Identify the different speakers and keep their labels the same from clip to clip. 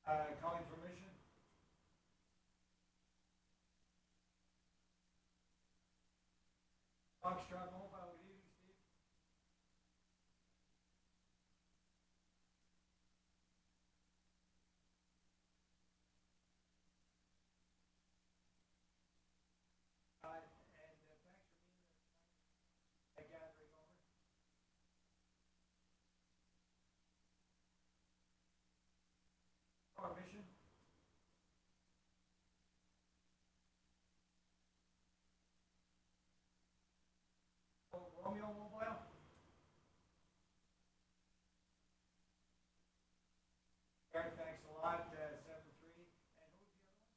Speaker 1: Calling for mission. Foxtrot Mobile, good evening, Steve. And thanks for being there tonight. Gathering over. Our mission. Romeo Mobile. Eric, thanks a lot. 7-3. And who was the other one?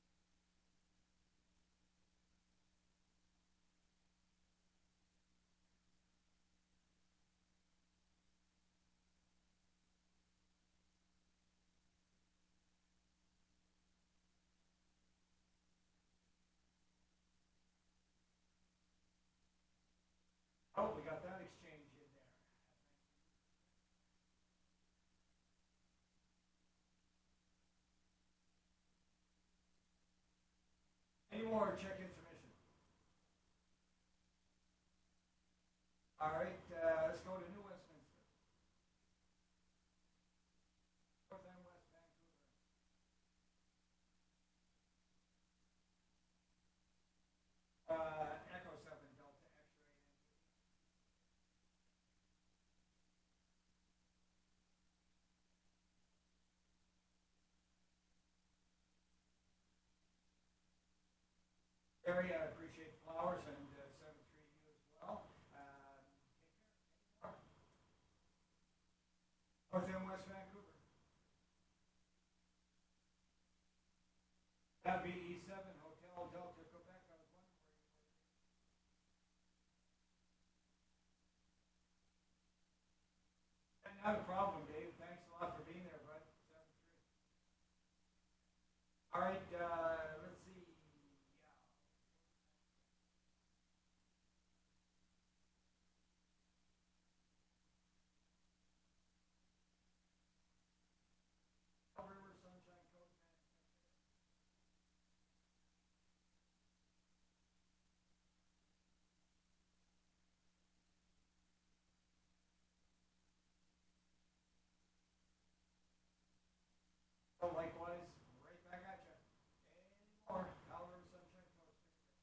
Speaker 1: Oh, we got that exchange in there. Any more check information? All right, let's go to New Westminster. North and West Vancouver. Echo 7 Delta X-ray. Gary, I appreciate the flowers and 7-3 you as well. Take care. North and West Vancouver. That'd be E7 Hotel Delta Quebec. I was wondering where you were. Not a problem, Dave. Thanks a lot for being there, bud. 7-3. All right, let's see. River Sunshine Coast, man. Oh, likewise, right back at you. Any more? River Sunshine Coast.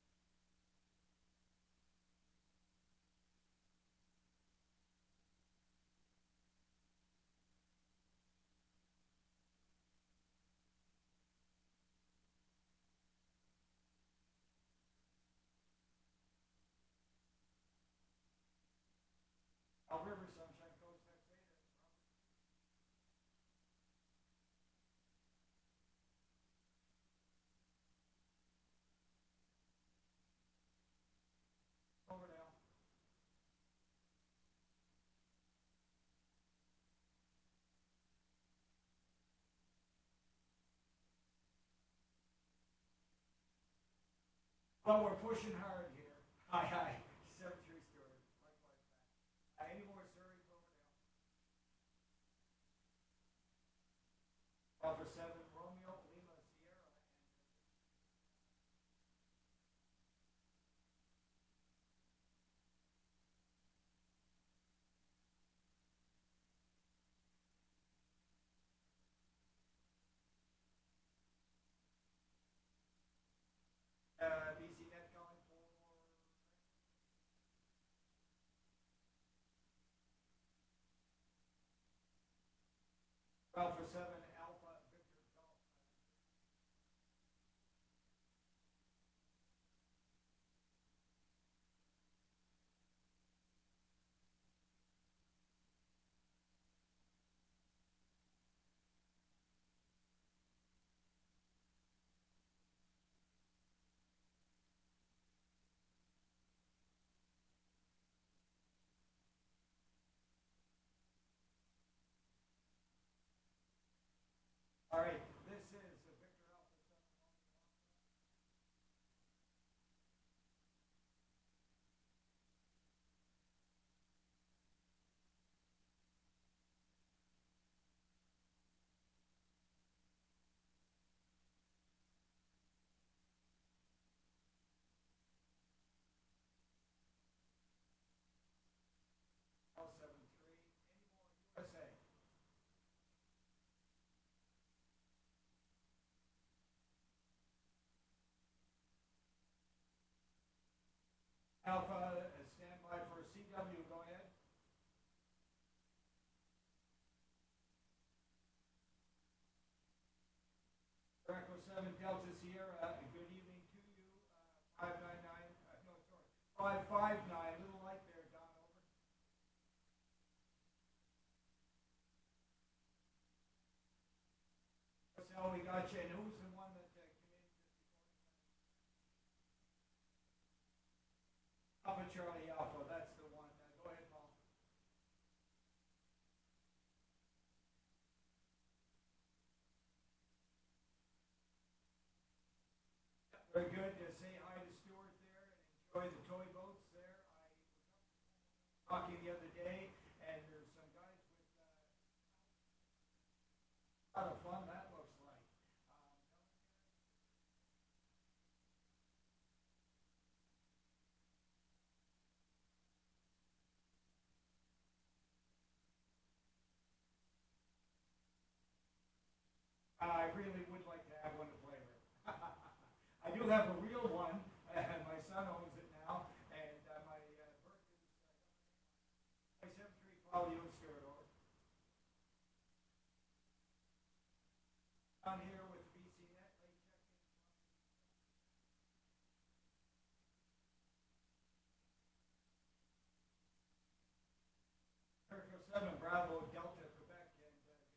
Speaker 1: River Sunshine Coast, that's it. Over now. Well, we're pushing hard here. Hi, hi. 7-3 Stewart. Likewise, back. Any more Surrey, Cloverdale? Alpha 7 Romeo Lima Sierra. BC Net calling for Alpha 7 Alpha Victor Golf. Alpha, stand by for CW, go ahead. Echo 7 Delta Sierra, good evening to you. 599, no, sorry, 559, a little light there, Don, over. So we got you, and who's the one that came in just before? Alpha Charlie Alpha, that's the one. Go ahead, Paul. Very good. Say hi to Stuart there and enjoy the toy boats there. I was talking the other day, and there's some guys with a lot of fun that looks like. I really would like to have one to play with. I do have a real one, and my son owns it now, and my birth is 73 Paul Young Stuart over. Down here with BCNet, late check-in. America 7 Bravo Delta Quebec, and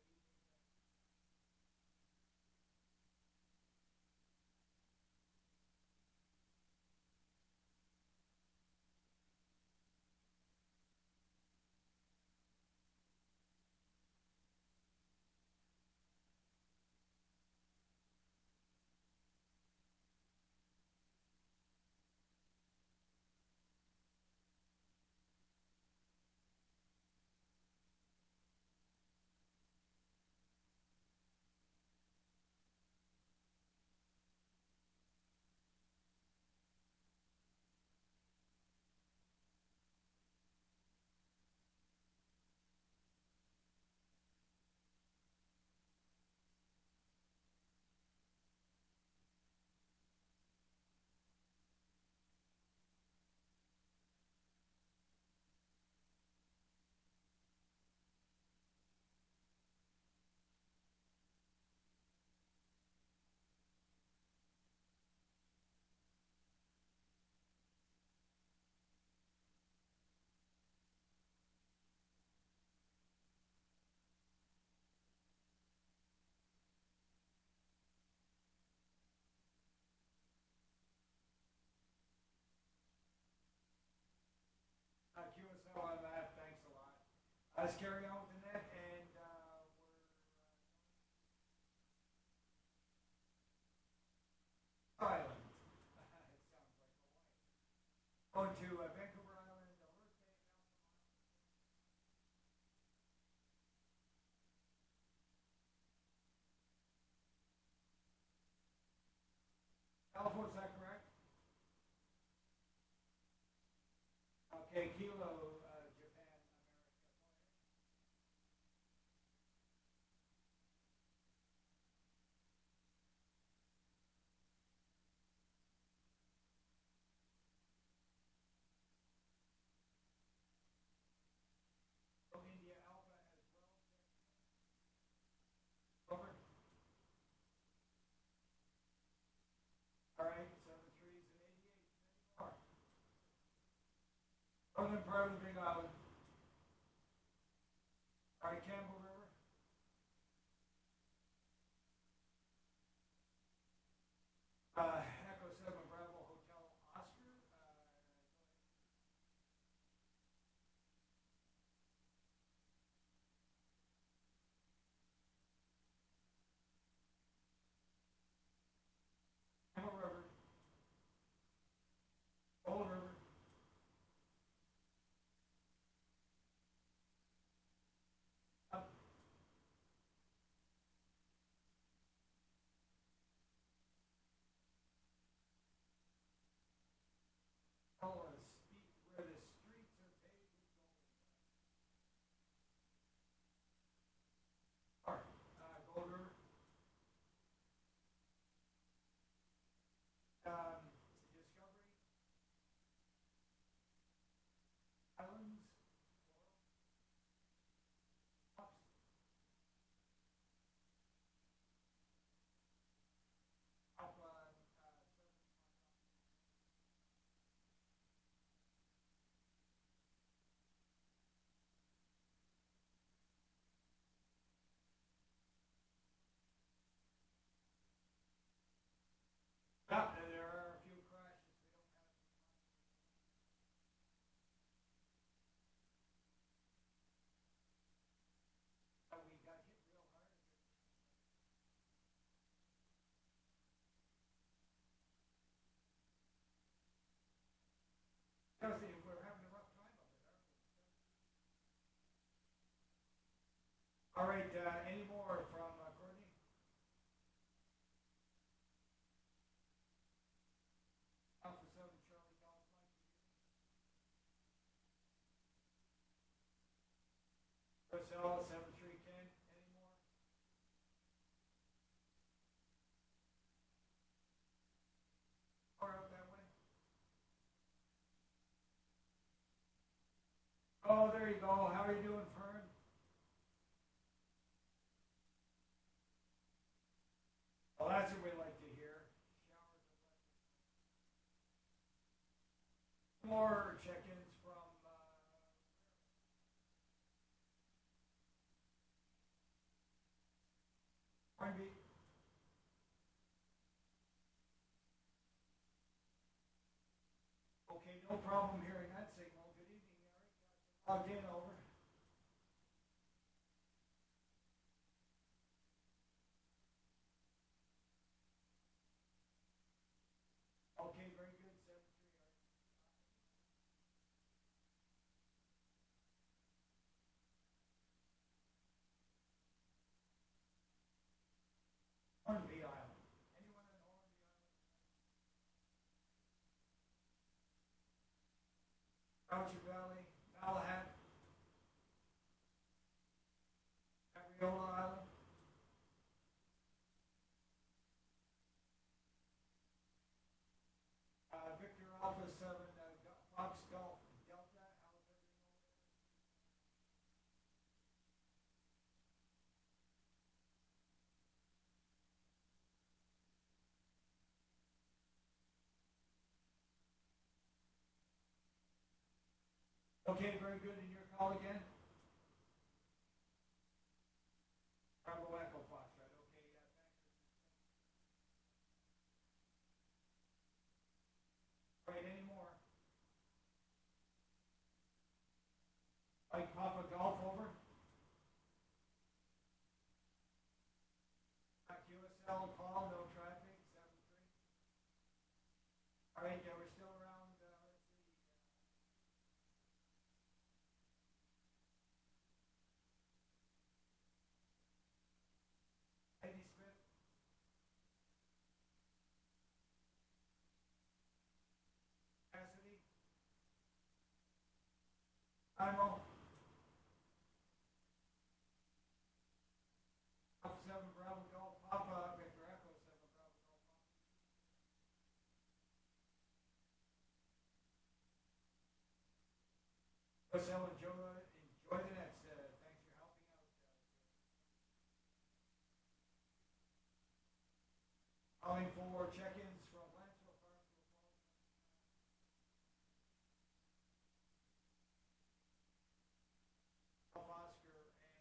Speaker 1: QSL on that. Thanks a lot. Let's carry on with the net, and we're Island. It sounds like Hawaii. Going to Vancouver Island, Alert Bay, California, is that correct? Okay, Kilo, Japan, America. India Alpha as well. Over. All right, 73s and 88s. More. Northern part of the Big Island. All right, Campbell River. Echo 7 Bravo Hotel Oscar. Campbell River. Old River. Yeah, see, we're having a rough time up there. All right, any more from Courtney? Alpha 7 Charlie Golf Mike. Chris Ellis 7310. Any more? Or out that way? Oh, there you go. How are you doing, Fern? Well, that's what we like to hear. Showers of more check-ins from Hornby. Okay, no problem hearing that signal. Good evening, Eric. Logged in, over. Okay, very good. 7-3. Hornby Island. Anyone on Hornby Island? Croucher Valley, Malahat, Gabriola Island, Victor Alpha 7, Fox Golf, Delta, how's everything over there? Okay, very good. And your call again? Bravo Echo Foxtrot. Okay, thanks. All right, any more? Mike Papa Golf, over. QSL, Paul, no traffic, 7-3. All right, yeah, we're still around, let's see, Eddie Smith, Cassidy, Imo, Alpha 7 Bravo Golf, Papa, Victor Echo 7 Bravo Golf, Papa. QSL, enjoy the nets. Thanks for helping out. Calling for check-ins from Lanceville, Barnstable Falls, Alpha Oscar, and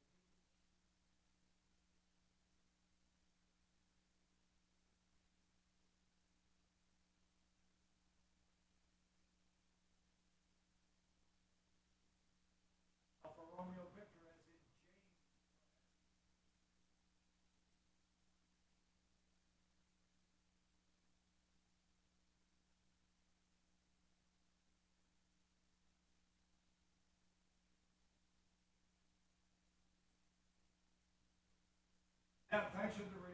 Speaker 1: Alpha Romeo Victor, as in James. Yeah, thanks for the